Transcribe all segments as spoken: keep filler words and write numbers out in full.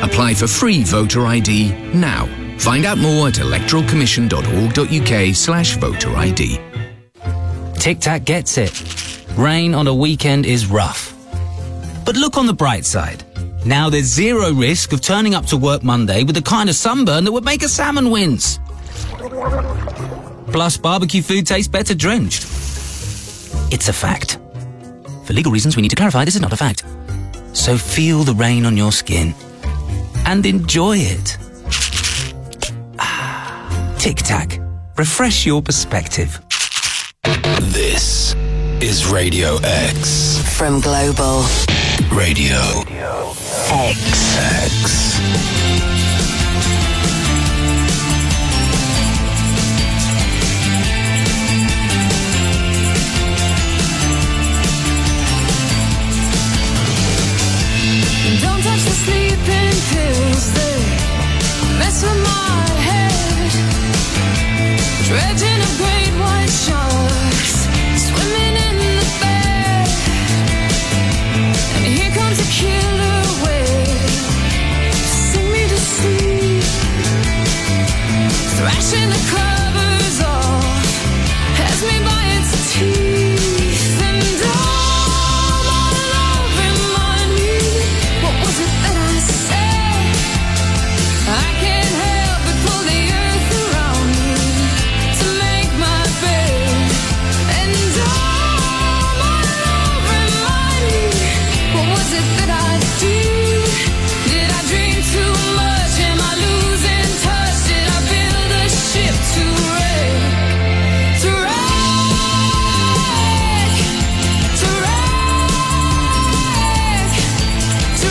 Apply for free voter I D now. Find out more at electoralcommission.org.uk slash voter ID. Tic Tac gets it. Rain on a weekend is rough. But look on the bright side. Now there's zero risk of turning up to work Monday with the kind of sunburn that would make a salmon wince. Plus, barbecue food tastes better drenched. It's a fact. For legal reasons, we need to clarify this is not a fact. So feel the rain on your skin and enjoy it. Ah, Tic Tac. Refresh your perspective. This is Radio X. From Global Radio X. X. Don't touch the sleeping pills, they mess with my head. Dredging of great white sharks, swimming in the bed. And here comes a killer wave, sing me to sleep. Thrashing the covers off, has me by its teeth. And all my love remind me, what was it that I said? I can't help but pull the earth around me to make my bed. And all my love remind me, what was it that I did? Did I dream too much? Am I losing touch? Did I build a ship to wreck? To wreck? To wreck? To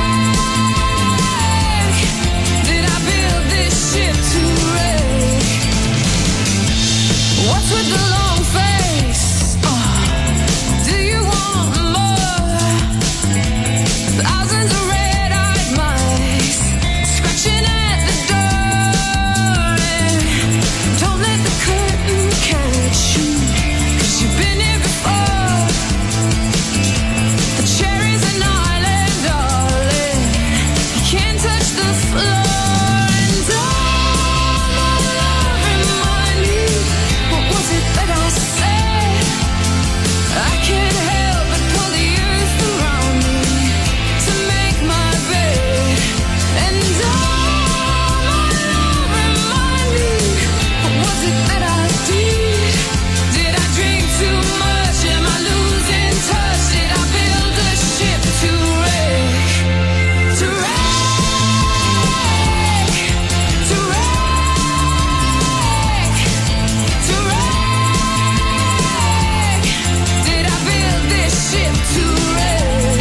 wreck? Did I build this ship to wreck? What's with the long face? Oh, do you want more? Thousands of red-eyed mice scratching at the door. And don't let the curtain catch you, 'cause you've been here before. The cherry's an island, darling, you can't touch the floor. And all my love remind me, what was it that I said? I can't help but pull the earth around me to make my bed. And all my love remind me, what was it that I did? Did I drink too much? Am I losing touch? Did I build a ship to wreck? To wreck? To wreck? To wreck? Did I build this ship to wreck?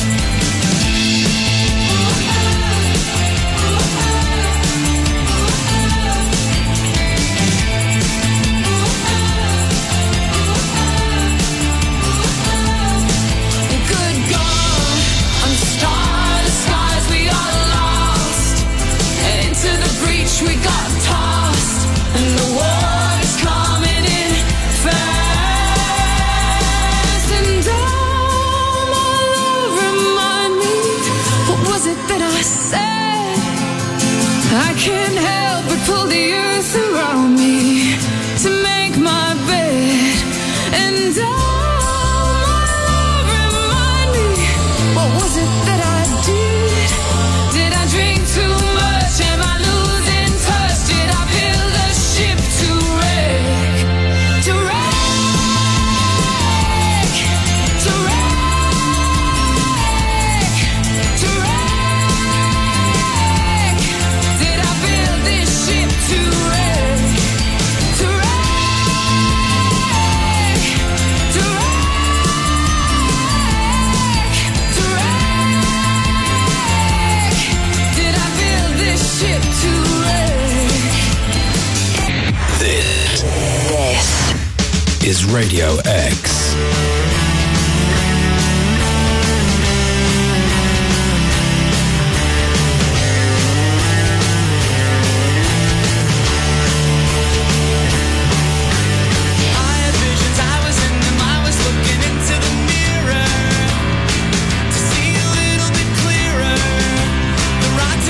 Good God, on starless skies we are lost, and into the breach we got tossed, and the water's coming in fast. And all my love remind me, what was it that I said? I can't help but pull the earth around me to make my bed. And all my love remind me, what was it that I did? Did I drink too much? Am I losing touch? Did I build a ship to wreck? To wreck? To wreck? To wreck? Did I build this ship to wreck? To wreck? To wreck? To wreck? Did I build this ship to wreck? This This is Radio X. I had visions, I was in them, I was looking into the mirror to see a little bit clearer. The right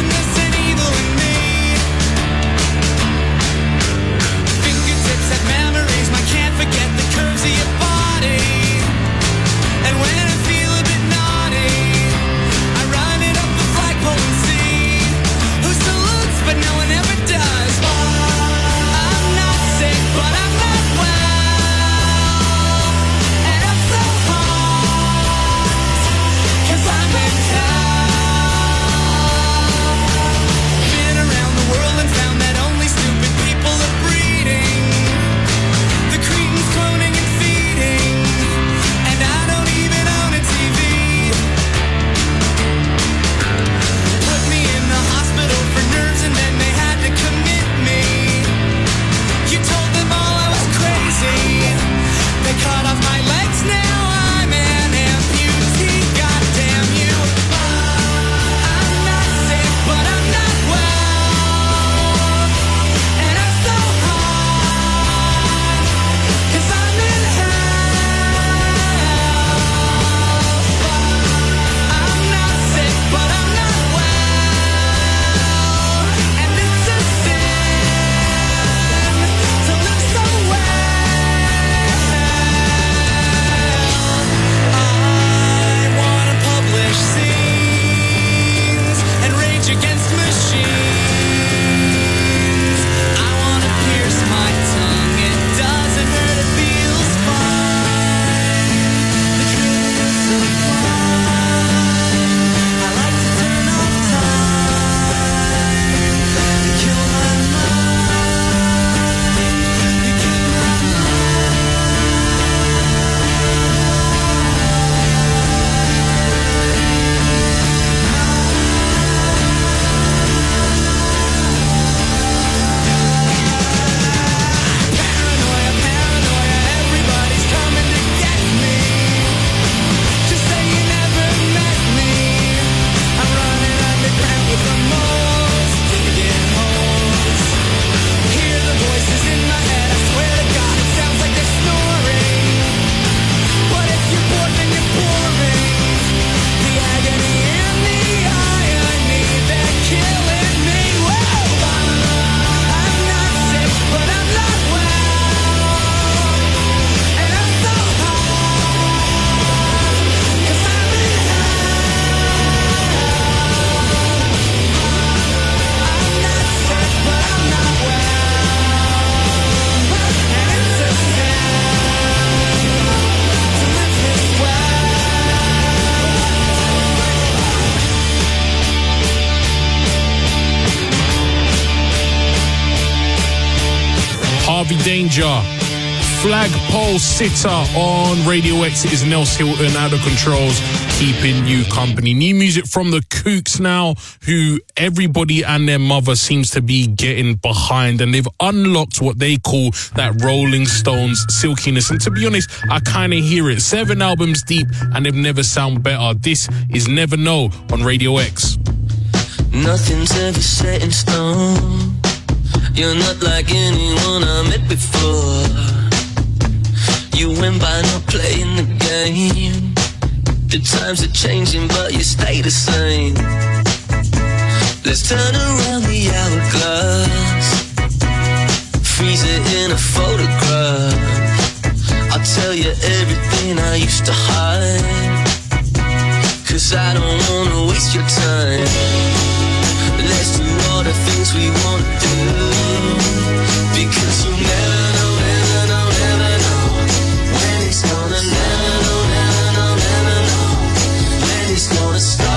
Harvey Danger. Flagpole Sitter on Radio X. It is Nels Hilton out of controls, keeping you company. New music from the Kooks now, who everybody and their mother seems to be getting behind, and they've unlocked what they call that Rolling Stones silkiness. And to be honest, I kind of hear it. Seven albums deep, and they've never sound better. This is Never Know on Radio X. Nothing's ever set in stone. You're not like anyone I met before. You win by not playing the game. The times are changing, but you stay the same. Let's turn around the hourglass, freeze it in a photograph. I'll tell you everything I used to hide, 'cause I don't wanna waste your time. Let's do all the things we wanna do, because you'll never know, never know, never know when it's gonna, never know, never know, never know when it's gonna start.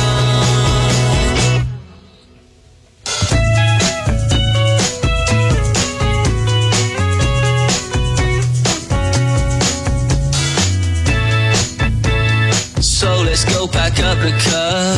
So let's go pack up the car,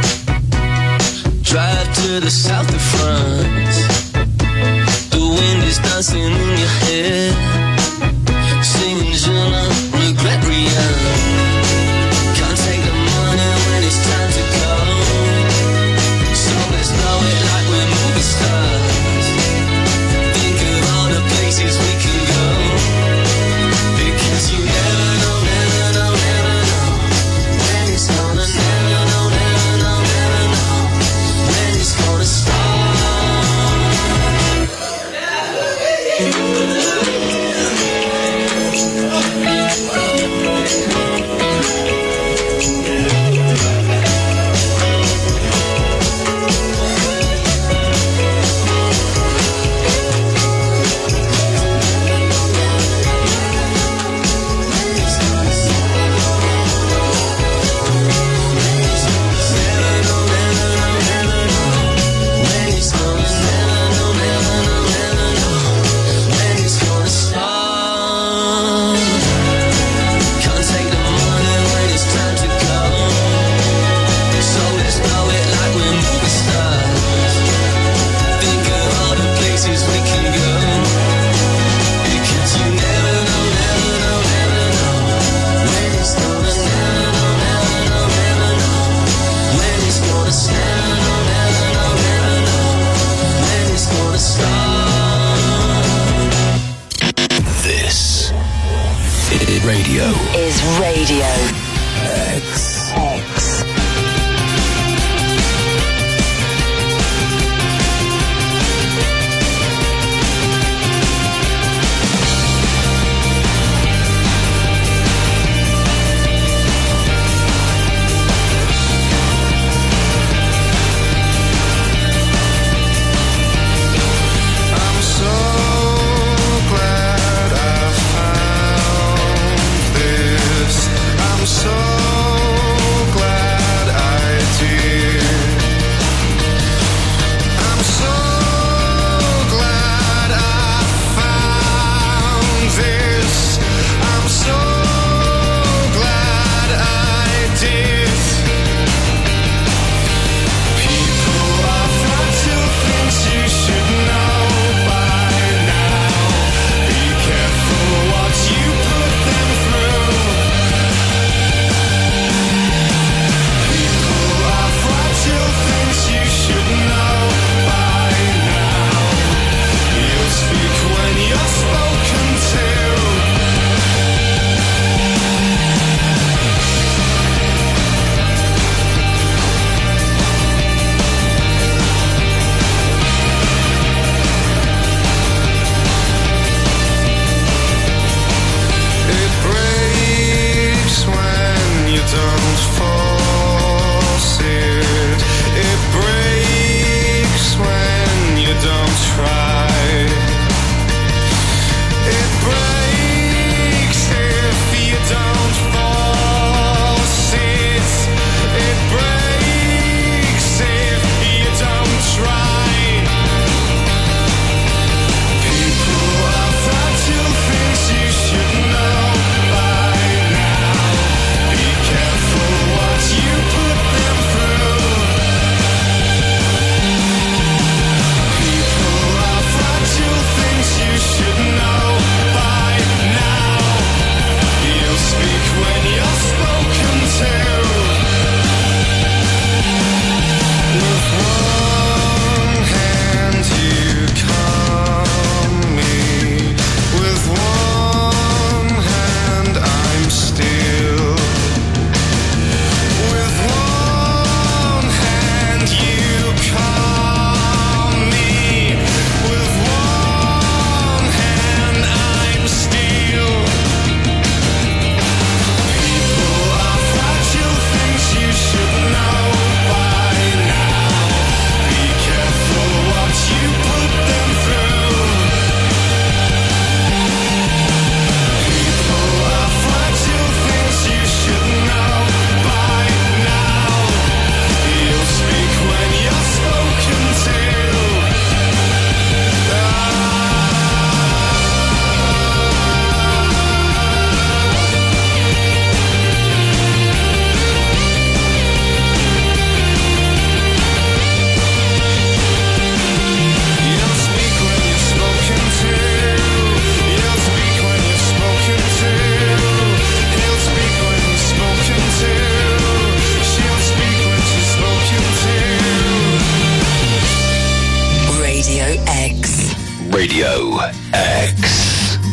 drive to the south of France. The wind is dancing in your head, singing je ne regrette rien. Can't take the money when it's time to go, so let's blow it like we're movie stars. Think of all the places we can go, because you never know, never know, never know when it's gonna, never know, never know, never know when it's gonna start. Radio is Radio X. X. I'm so glad I found this. I'm so Radio X.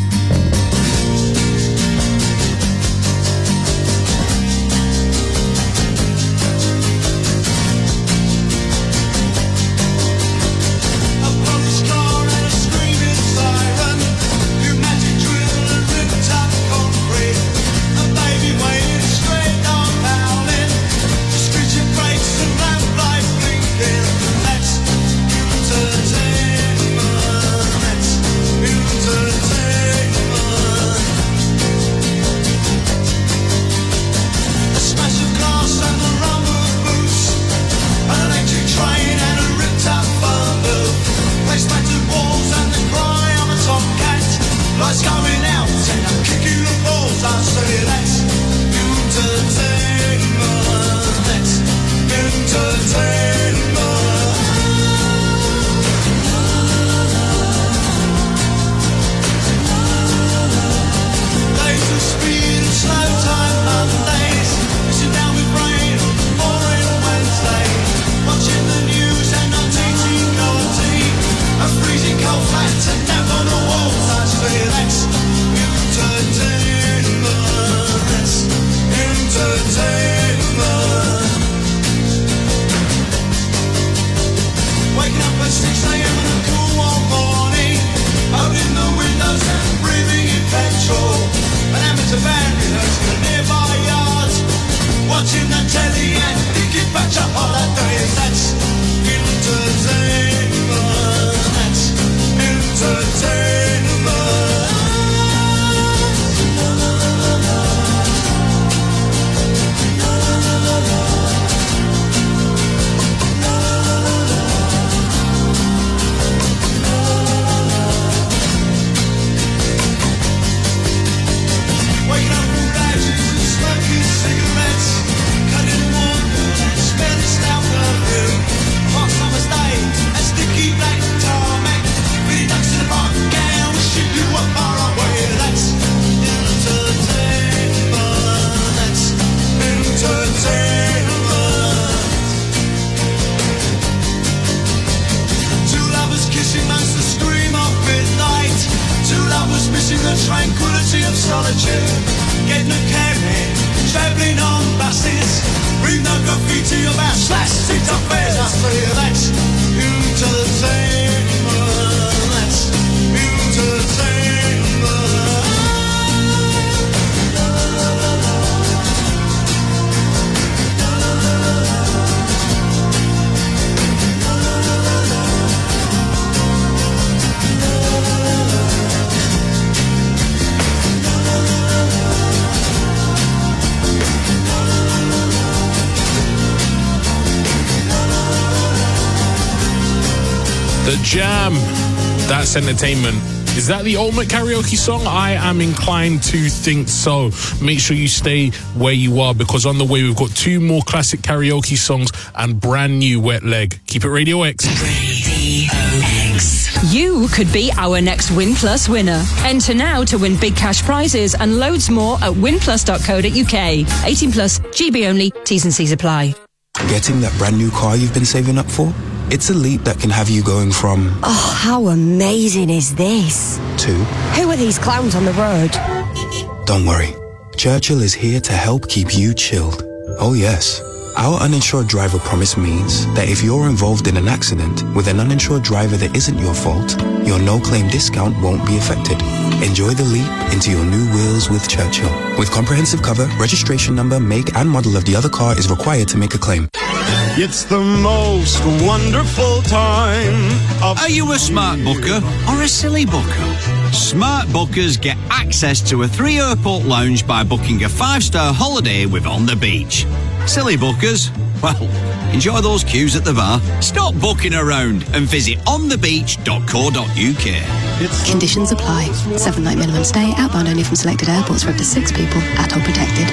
Jam, that's entertainment. Is that the ultimate karaoke song? I am inclined to think so. Make sure you stay where you are, because on the way we've got two more classic karaoke songs and brand new Wet Leg. Keep it Radio X. Radio X. You could be our next Win Plus winner. Enter now to win big cash prizes and loads more at win plus dot co dot uk. eighteen plus, G B only, T's and C's apply. Getting that brand new car you've been saving up for? It's a leap that can have you going from... Oh, how amazing is this? To... Who are these clowns on the road? Don't worry. Churchill is here to help keep you chilled. Oh yes. Our uninsured driver promise means that if you're involved in an accident with an uninsured driver that isn't your fault, your no-claim discount won't be affected. Enjoy the leap into your new wheels with Churchill. With comprehensive cover, registration number, make and model of the other car is required to make a claim. It's the most wonderful time of... Are you a smart booker or a silly booker? Smart bookers get access to a three-airport lounge by booking a five-star holiday with On the Beach. Silly bookers? Well, enjoy those queues at the bar. Stop booking around and visit on the beach dot co dot uk. Conditions apply. Seven-night minimum stay, outbound only from selected airports for up to six people, A T O protected.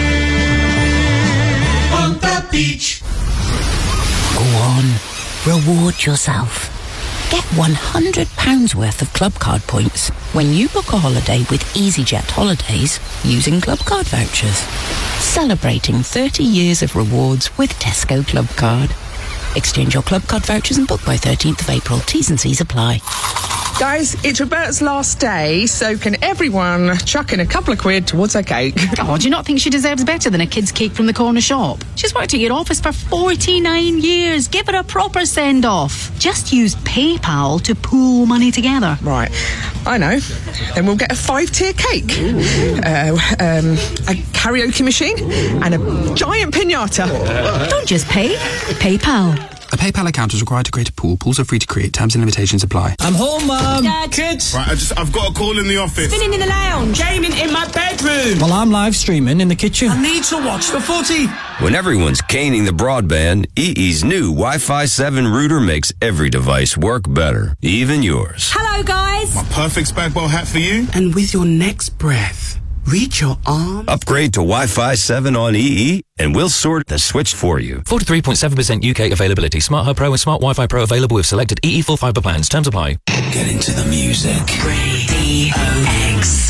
On the beach. Go on, reward yourself. Get one hundred pounds worth of Club Card points when you book a holiday with EasyJet Holidays using Club Card vouchers. Celebrating thirty years of rewards with Tesco Club Card. Exchange your Club Card vouchers and book by thirteenth of April. T's and C's apply. Guys, it's Roberta's last day, so can everyone chuck in a couple of quid towards her cake? Oh, do you not think she deserves better than a kid's cake from the corner shop? She's worked at your office for forty-nine years. Give her a proper send-off. Just use PayPal to pool money together. Right, I know. Then we'll get a five-tier cake, uh, um, a karaoke machine, and a giant piñata. Don't just pay. PayPal. A PayPal account is required to create a pool. Pools are free to create. Terms and limitations apply. I'm home, Mum. Dad. Kids. Right, I just, I've got a call in the office. Spinning in the lounge. Gaming in my bedroom. Well, I'm live streaming in the kitchen. I need to watch the footy. When everyone's caning the broadband, E E's new Wi-Fi seven router makes every device work better, even yours. Hello, guys. My perfect spag bowl hat for you. And with your next breath, reach your arm. Upgrade to Wi-Fi seven on E E, and we'll sort the switch for you. forty-three point seven percent U K availability. Smart Hub Pro and Smart Wi-Fi Pro available with selected E E full fibre plans. Terms apply. Get into the music. Radio X.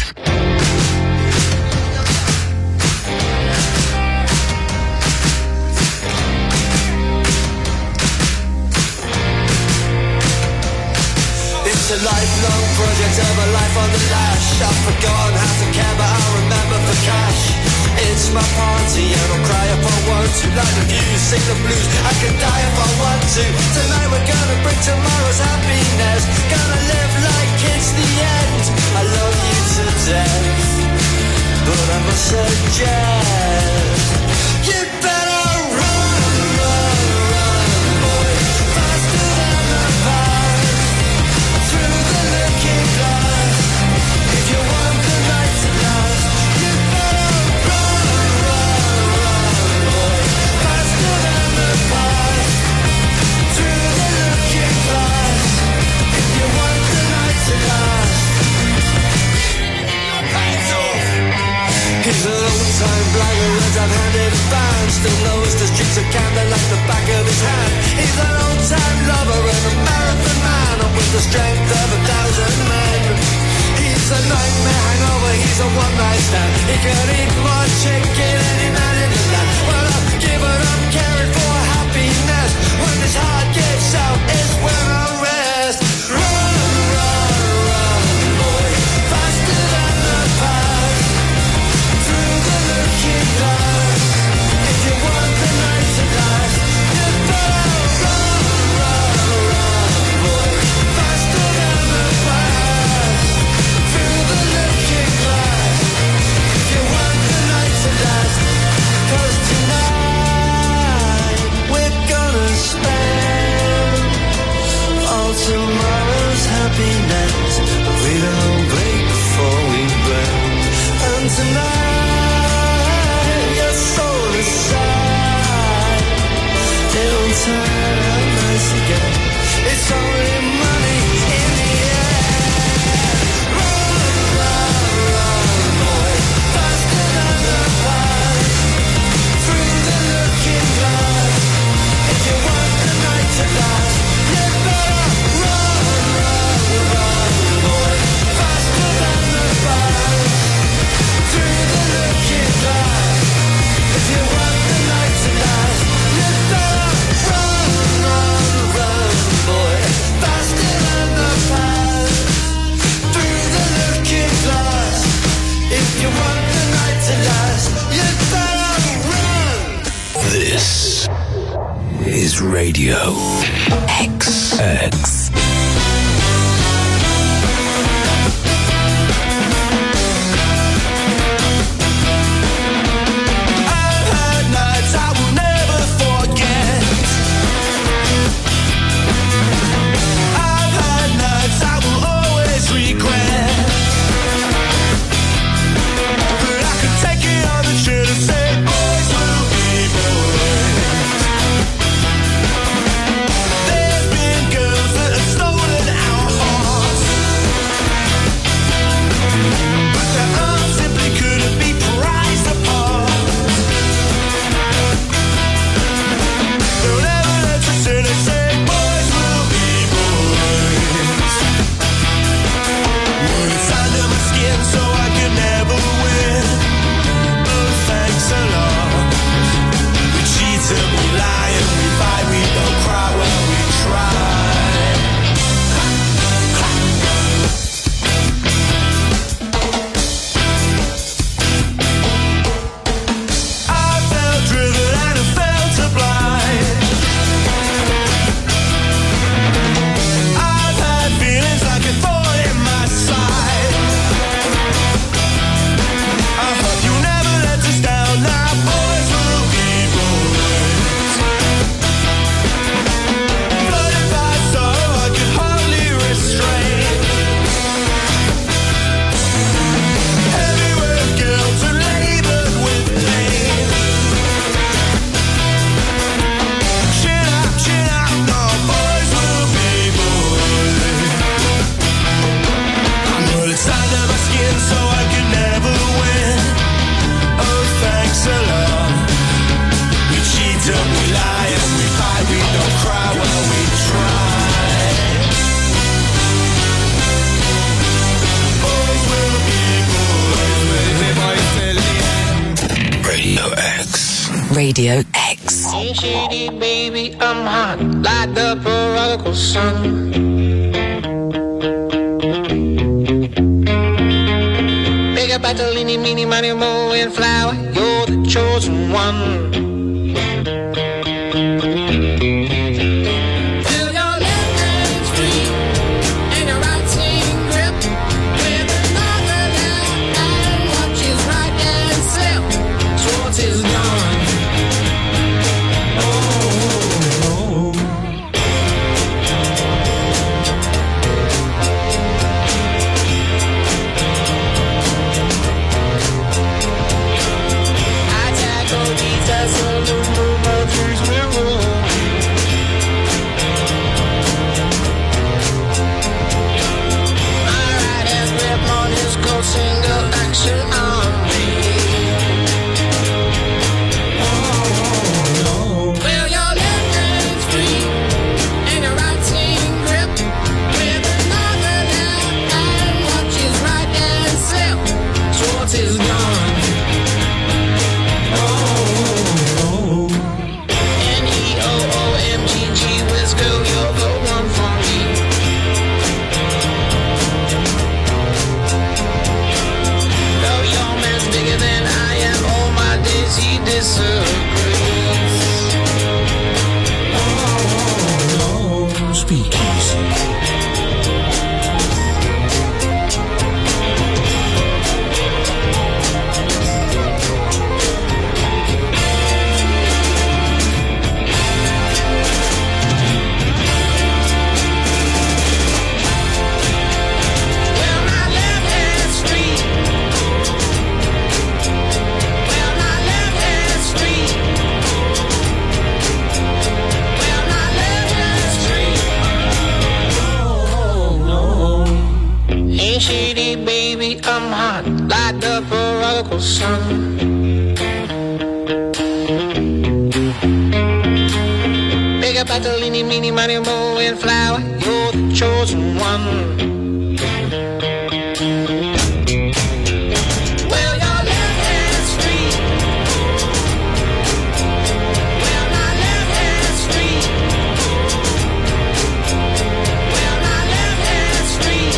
It's a lifelong project of a life on the lash. I've forgotten how to care, but I'll remember for cash. It's my party and I'll cry if I want to. Like the views, sing the blues, I can die if I want to. Tonight we're gonna bring tomorrow's happiness. Gonna live like it's the end. I love you to death, but I must suggest you better run, run, run, boy, faster than the bus, through the looking glass. If you want the night to last, you better run, run, run, boy, faster than the bus, through the looking glass. If you want the night to last. He's an old-time blagger, words I've handed him bound. Still knows the streets of Camden like the back of his hand. He's an old-time lover and a marathon man, and with the strength of a thousand men. He's a nightmare hangover, he's a one-night stand. He can eat more chicken than any man in the land. Well, I've given up caring for happiness. When this heart gives out, it's when I rest. Run, run, run, boy, faster than the past. Looking glass. If you want the night to last, you better run, run, run, boy, faster than the past. Through the looking glass. If you want the night to last, 'cause tonight we're gonna spend all tomorrow's happiness. We don't break before we burn. And tonight aside, it'll turn out nice again. It's only money in the end. Run, run, run, boy, faster than the past. Through the looking glass. If you want the night to last, you better run, run, run, boy, faster than the past. Through the looking glass. If you want the night to last, you better run, run, run, boy, faster than the past. Through the looking glass. If you want the night to last, you better run. This is Radio X. X. I will never forget. I've had nights I will always regret. But I could take it on the chin and say boys will be boys. Radio X. Hey, shady baby, I'm hot like the prodigal son. Big up Bartolini, meeny, miny, mo, and flower. You're the chosen one. Feel your left hands free and your right hand grip with another left hand. Watch his right hand slip towards his gun. Single action on me. Oh, no. Well, your left hand's free and your right hand grip with another left hand. Watch his right hand slip towards his gun. Oh, oh. N E O O M G G Whiz girl, you're the one for me. Bigger than I am, all my days he disagrees. Oh, no. Speak easy. Shady baby, I'm hot like the prodigal son. Big up Bartolini, meeny, miny, mo, and flower. You're the chosen one. Well, your left hand's free. Well, my left hand's free. Well, my left hand's free.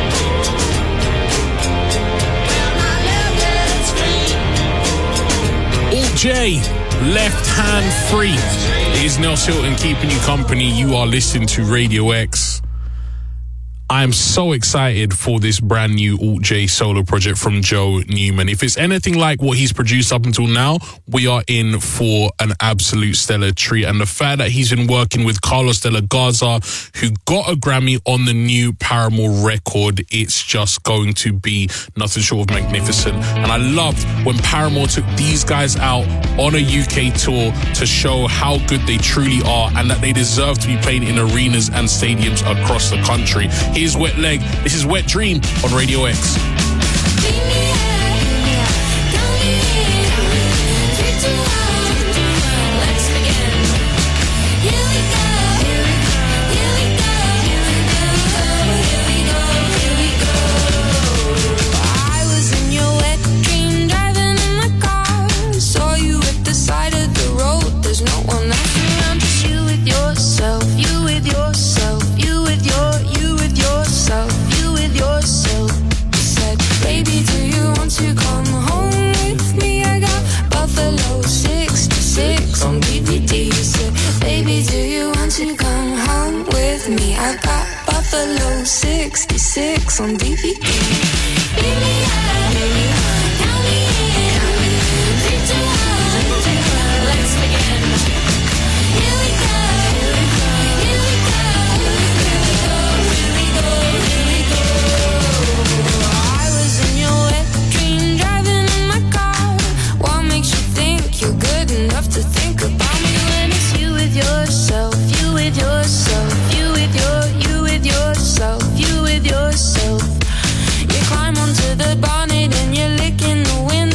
Alt J, left hand free. It is Nels Hilton keeping you company. You are listening to Radio X. I am so excited for this brand new Alt J solo project from Joe Newman. If it's anything like what he's produced up until now, we are in for an absolute stellar treat. And the fact that he's been working with Carlos de la Garza, who got a Grammy on the new Paramore record, it's just going to be nothing short of magnificent. And I loved when Paramore took these guys out on a U K tour to show how good they truly are and that they deserve to be playing in arenas and stadiums across the country. Here's Wet Leg. This is Wet Dream on Radio X. I got Buffalo sixty-six on D V D. Beat me up, count me in. Three, two, one, let's begin. Here we go, here we go, here we go, here we go, here we go. I was in your wet dream, driving in my car. What makes you think you're good enough to think about me when it's you with yourself, you with yourself, you with your, you with yourself, you with yourself. You climb onto the bonnet and you're licking the window.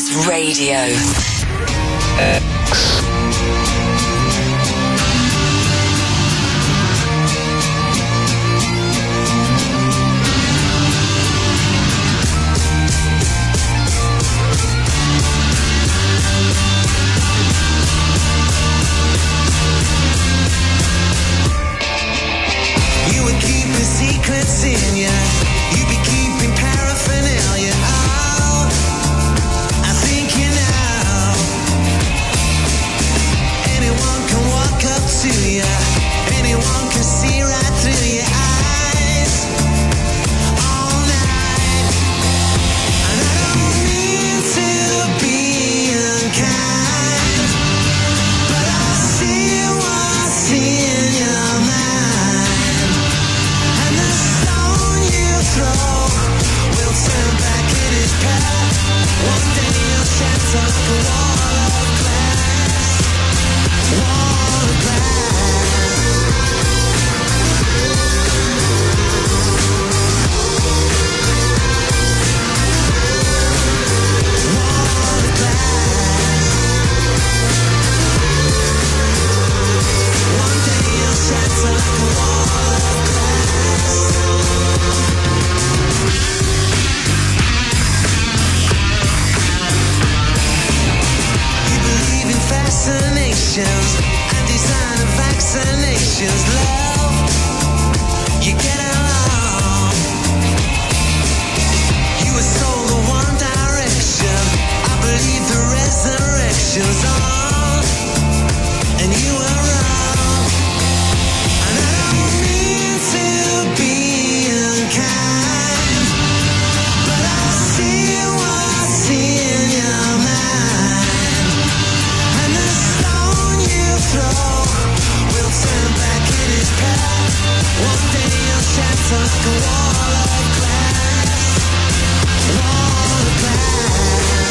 X Radio. X. You were keeping secrets in ya. You be keeping paraphernalia. Oh, I think you know. Anyone can walk up to ya. Anyone can see right through your eyes. All night. And I don't mean to be unkind, but I see what's in your mind. And the stone you throw will turn back in its path. One day you'll shatter like a wall of glass. Wall of glass. Wall of glass. One day you'll shatter like a wall of glass. You believe in fascinations and design of vaccinations, love. You get along. You were sold the one direction. I believe the resurrection's on, and you were wrong. And I don't mean to be unkind, but I see what's in your mind. And the stone you throw will turn back in its path. One day you'll shatter like a wall of glass. Wall of glass.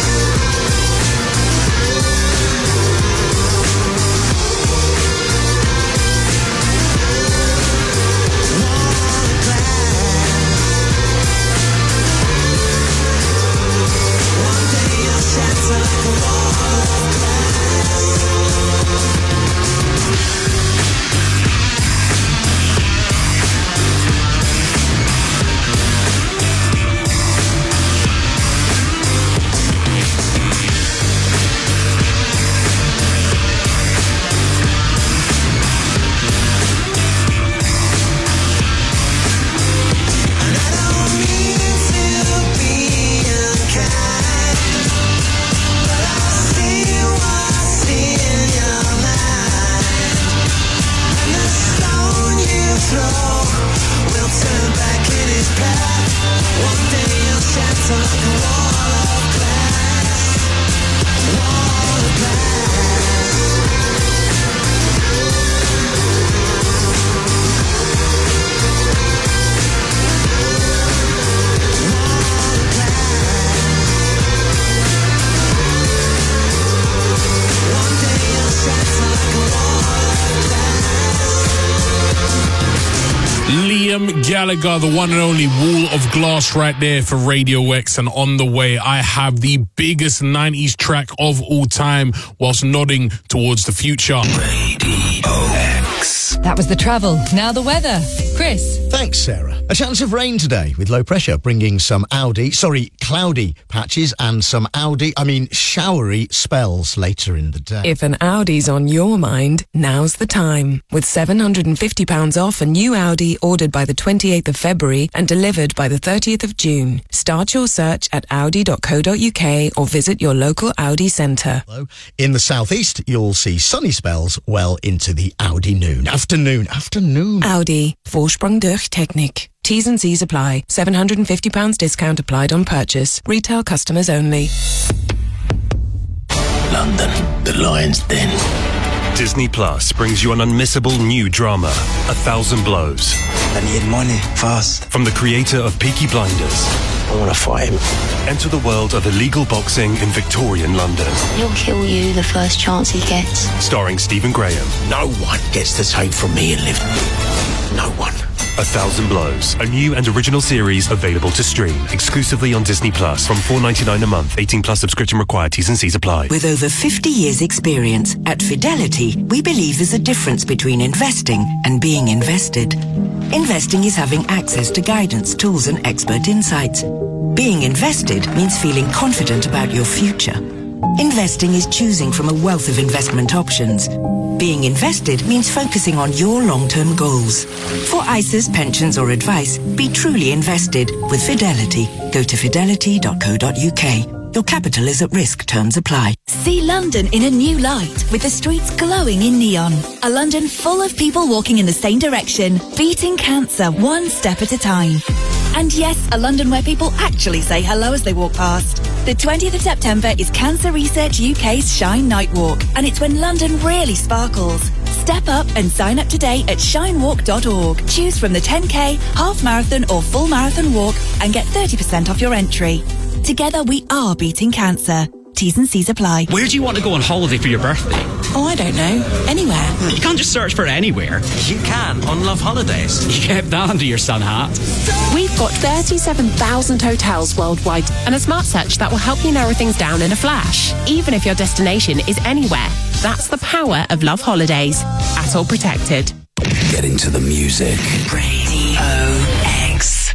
Wall of glass. One day you'll shatter like a wall of glass. And I don't mean to be unkind, but I see what's in your mind. And the stone you throw will turn back in its path. One day you'll shatter like a wall of glass. Wall of glass. Wall of glass. One day you'll shatter like a wall of glass. Liam Gallagher, the one and only Wall of Glass right there for Radio X. And on the way, I have the biggest nineties track of all time whilst nodding towards the future. Radio X. That was the travel. Now the weather. Chris. Thanks, Sarah. A chance of rain today with low pressure bringing some Audi, sorry, cloudy patches and some Audi, I mean showery spells later in the day. If an Audi's on your mind, now's the time. With seven hundred fifty pounds off a new Audi ordered by the twenty-eighth of February and delivered by the thirtieth of June. Start your search at audi dot co dot uk or visit your local Audi centre. In the southeast, you'll see sunny spells well into the Audi noon. Afternoon, afternoon. Audi. Vorsprung durch Technik. T's and C's apply. seven hundred fifty pounds discount applied on purchase. Retail customers only. London, the lion's den. Disney Plus brings you an unmissable new drama, A Thousand Blows. I need money, fast. From the creator of Peaky Blinders. I want to fight him. Enter the world of illegal boxing in Victorian London. He'll kill you the first chance he gets. Starring Stephen Graham. No one gets to take from me and live. No one. A Thousand Blows, a new and original series available to stream exclusively on Disney Plus from four dollars and ninety-nine cents a month. eighteen plus subscription required. T's and C's apply. With over fifty years experience, at Fidelity, we believe there's a difference between investing and being invested. Investing is having access to guidance, tools and expert insights. Being invested means feeling confident about your future. Investing is choosing from a wealth of investment options. Being invested means focusing on your long-term goals. For I S As, pensions or advice, be truly invested with Fidelity. Go to fidelity dot co dot uk. Your capital is at risk. Terms apply. See London in a new light with the streets glowing in neon. A London full of people walking in the same direction, beating cancer one step at a time. And yes, a London where people actually say hello as they walk past. The twentieth of September is Cancer Research U K's Shine Night Walk, and it's when London really sparkles. Step up and sign up today at shine walk dot org. Choose from the ten K, half marathon or full marathon walk and get thirty percent off your entry. Together we are beating cancer. T's and C's apply. Where do you want to go on holiday for your birthday? Oh, I don't know. Anywhere. You can't just search for anywhere. You can on Love Holidays. You kept that under your sun hat. We've got thirty-seven thousand hotels worldwide and a smart search that will help you narrow things down in a flash, even if your destination is anywhere. That's the power of Love Holidays. At all protected. Get into the music. Radio X.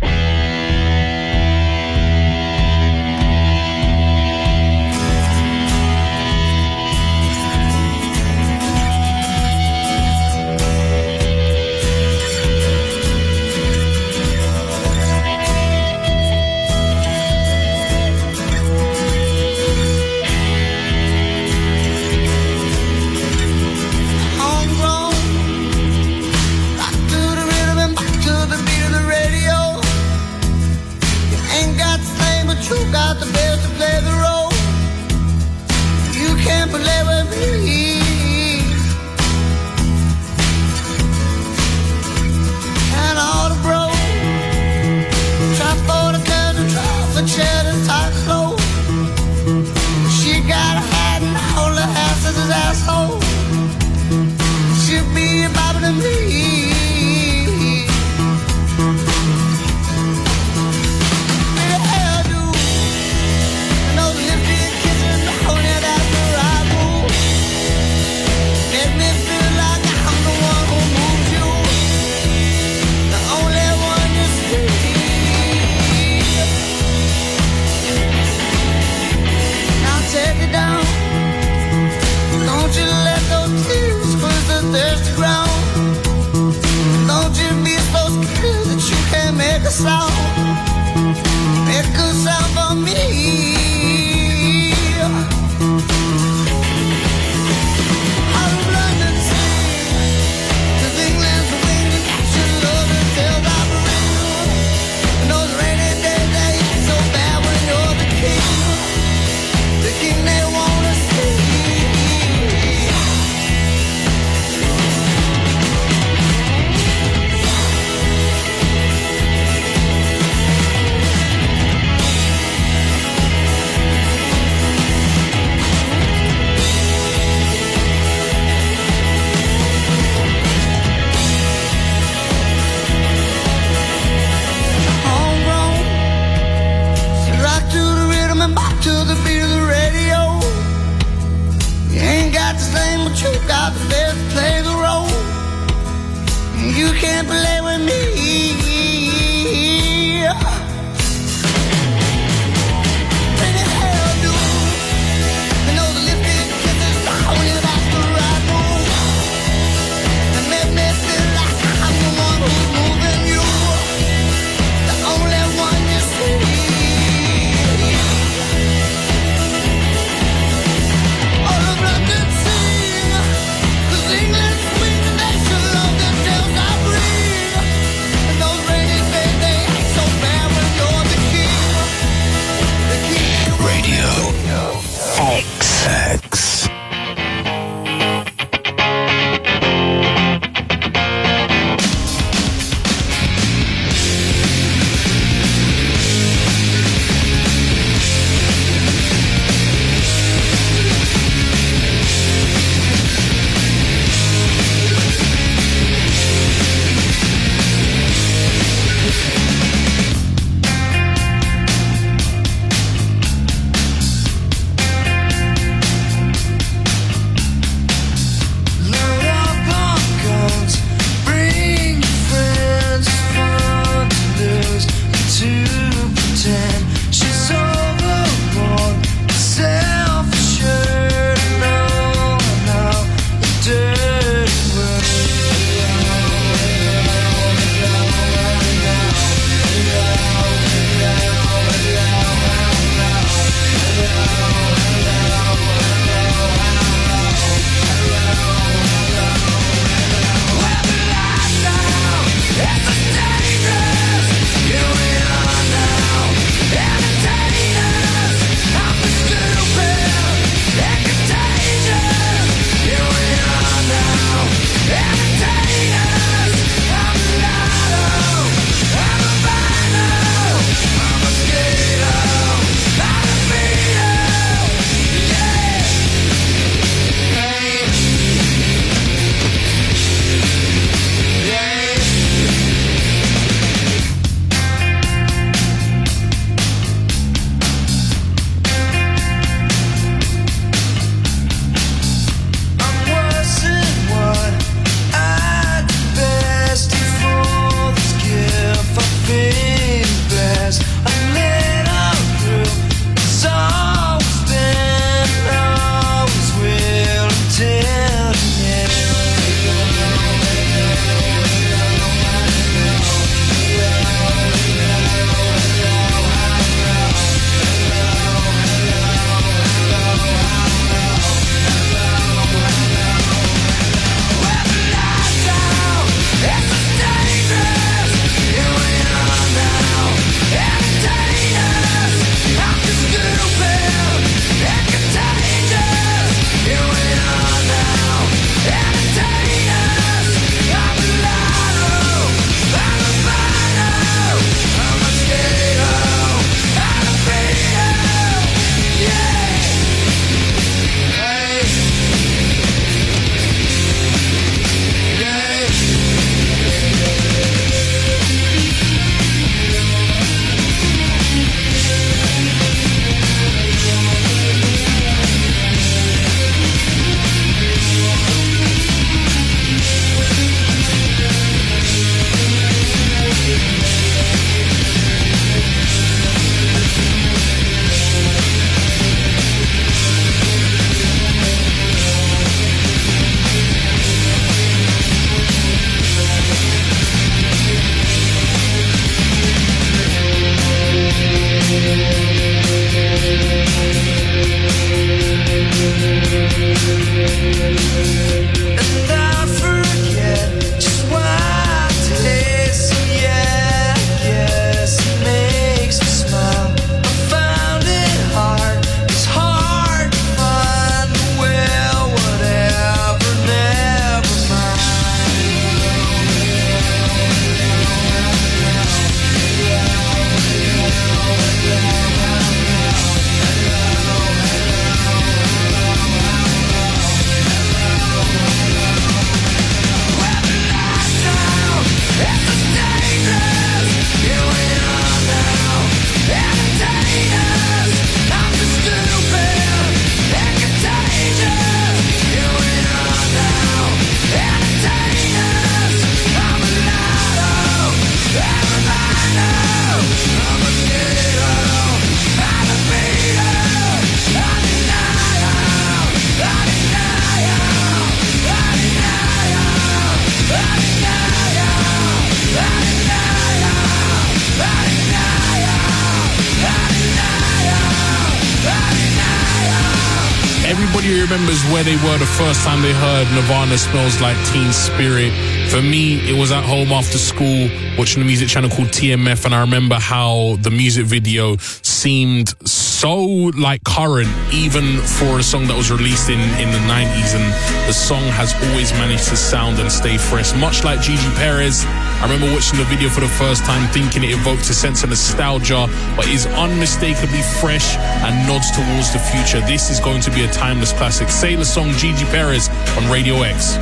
everybody remembers where they were the first time they heard Nirvana Smells Like Teen Spirit. For me, it was at home after school watching a music channel called T M F, and I remember how the music video seemed so like current, even for a song that was released in, in the nineties, and the song has always managed to sound and stay fresh, much like Gigi Perez. I remember watching the video for the first time thinking it evoked a sense of nostalgia, but is unmistakably fresh and nods towards the future. This is going to be a timeless classic. Sailor Song, Gigi Perez on Radio X.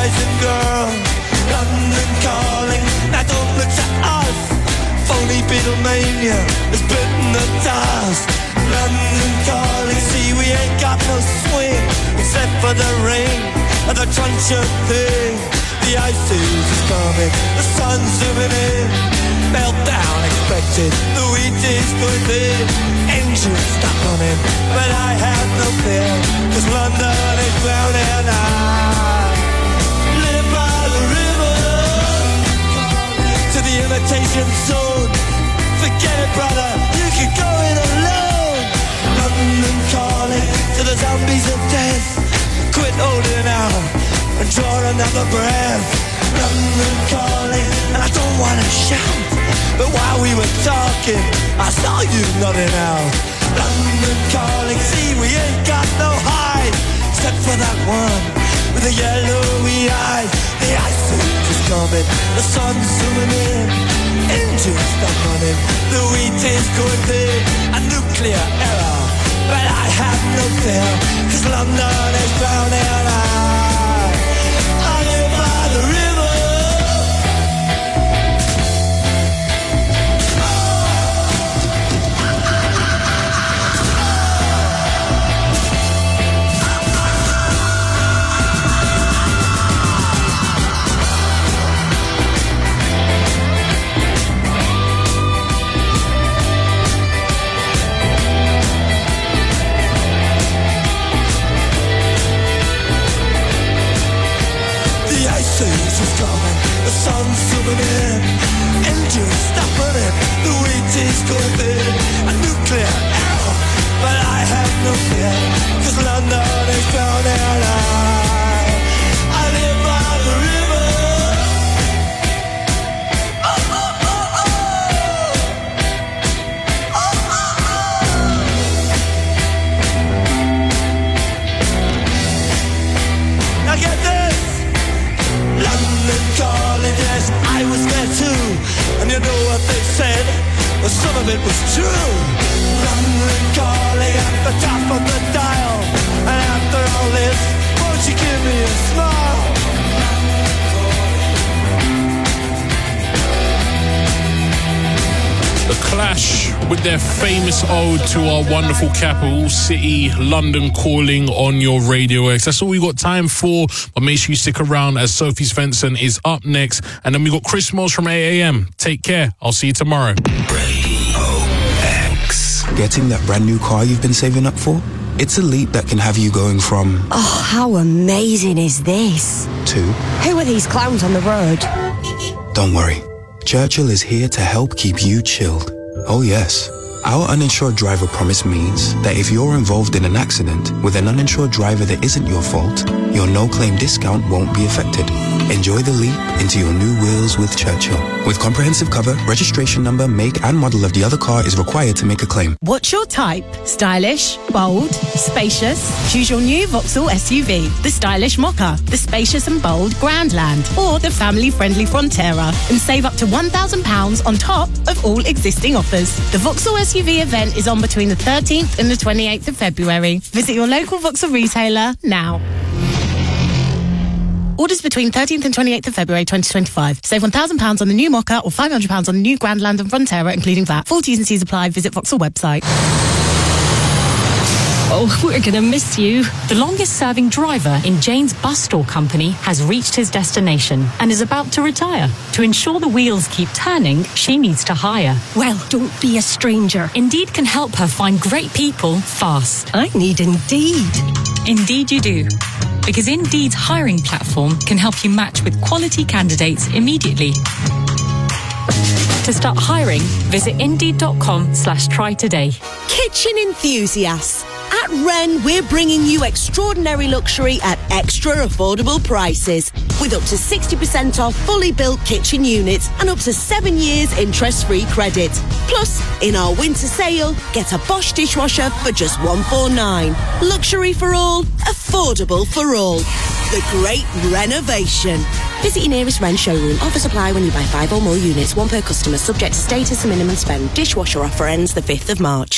boys and girls. London calling, now don't look to us. Phony Beatlemania has bitten the dust. London calling, see we ain't got no swing except for the ring and the crunch of thing. The ice age is coming, the sun's zooming in. Meltdown expected, the wheat is going thin. Engines stop running, but I have no fear, cause London is drowning. I live by the river to the imitation zone. Forget it, brother, you can go it alone. London calling to the zombies of death. Quit holding out and draw another breath. London calling, and I don't wanna shout, but while we were talking, I saw you nodding out. London calling, see we ain't got no hide, except for that one with the yellowy eyes. The ice age is coming, the sun's zooming in. Engines stop running, the wheat is going thin. A nuclear error, but I have no fear, cause London is drowning. I, I live by the river. Is coming, the sun's zooming in. Engines stop running, the wheat is going thin. A nuclear error, but I have no fear, cause London is drowning. I, I live by the river. Oh, oh, oh, oh. Oh, oh, oh. Now get this. London calling, yes, I was there too. And you know what they said? Well, some of it was true. London calling at the top of the dial. And after all this, won't you give me a smile? The Clash with their famous ode to our wonderful capital city, London calling on your Radio X. That's all we got time for, but make sure you stick around as Sophie Svensson is up next. And then we got Chris Moss from eight a.m. Take care. I'll see you tomorrow. Radio X. Getting that brand new car you've been saving up for? It's a leap that can have you going from... Oh, how amazing is this? To... Who are these clowns on the road? Don't worry. Churchill is here to help keep you chilled. Oh yes. Our uninsured driver promise means that if you're involved in an accident with an uninsured driver that isn't your fault, your no-claim discount won't be affected. Enjoy the leap into your new wheels with Churchill. With comprehensive cover, registration number, make and model of the other car is required to make a claim. What's your type? Stylish, bold, spacious? Choose your new Vauxhall S U V, the stylish Mocha, the spacious and bold Grandland, or the family-friendly Frontera, and save up to one thousand pounds on top of all existing offers. The Vauxhall S U V event is on between the thirteenth and the twenty-eighth of February. Visit your local Vauxhall retailer now. Orders between thirteenth and twenty-eighth of February twenty twenty-five. Save one thousand pounds on the new Mocha or five hundred pounds on the new Grandland and Frontera, including V A T. Full T's and C's apply. Visit Vauxhall website. Oh, we're going to miss you. The longest-serving driver in Jane's bus store company has reached his destination and is about to retire. To ensure the wheels keep turning, she needs to hire. Well, don't be a stranger. Indeed can help her find great people fast. I need Indeed. Indeed you do. Because Indeed's hiring platform can help you match with quality candidates immediately. To start hiring, visit indeed.com slash try today. Kitchen enthusiasts. At Wren, we're bringing you extraordinary luxury at extra affordable prices. With up to sixty percent off fully built kitchen units and up to seven years interest-free credit. Plus, in our winter sale, get a Bosch dishwasher for just one hundred forty-nine pounds. Luxury for all, affordable for all. The great renovation. Visit your nearest Wren showroom. Offers apply when you buy five or more units. One per customer, subject to status and minimum spend. Dishwasher offer ends the fifth of March.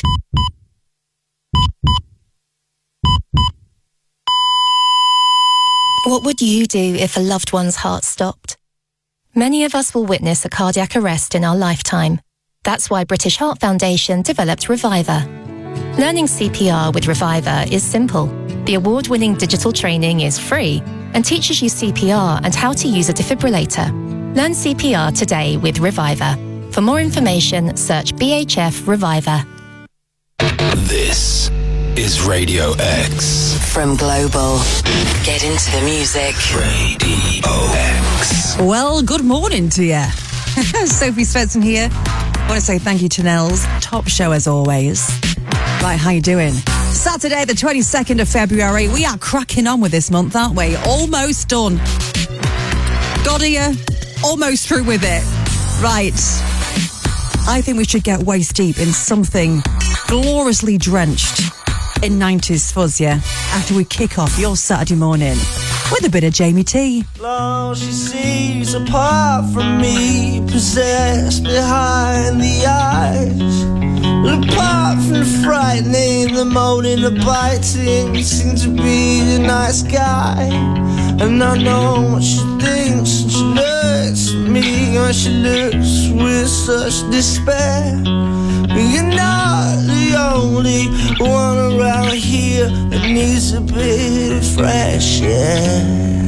What would you do if a loved one's heart stopped? Many of us will witness a cardiac arrest in our lifetime. That's why British Heart Foundation developed Reviver. Learning C P R with Reviver is simple. The award-winning digital training is free and teaches you C P R and how to use a defibrillator. Learn C P R today with Reviver. For more information, search B H F Reviver. This is Radio X. From Global, get into the music. Radio X. Well, good morning to you. Sophie Svensson here. I want to say thank you to Nels. Top show as always. Right, how you doing? Saturday, the twenty-second of February. We are cracking on with this month, aren't we? Almost done. Got here, almost through with it. Right. I think we should get waist deep in something gloriously drenched in nineties fuzz, yeah? After we kick off your Saturday morning with a bit of Jamie T. Long she sees apart from me, possessed behind the eyes. Apart from the frightening, the moaning, the biting, you seem to be the nice guy. And I know what she thinks, and she looks at me, and she looks with such despair. You're not the only one around here that needs a bit of fresh air.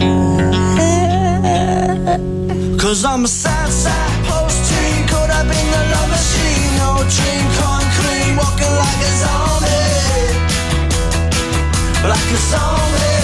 Cause I'm a sad, sad post-teen, caught up in the love machine. No dream come clean, walking like a zombie. Like a zombie.